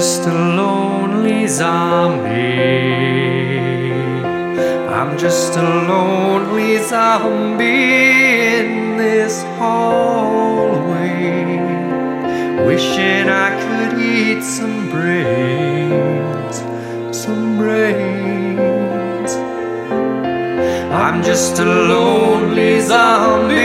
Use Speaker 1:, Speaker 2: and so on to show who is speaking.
Speaker 1: just a lonely zombie. I'm just a lonely zombie in this hallway, wishing I could eat some brains, some brains. I'm just a lonely zombie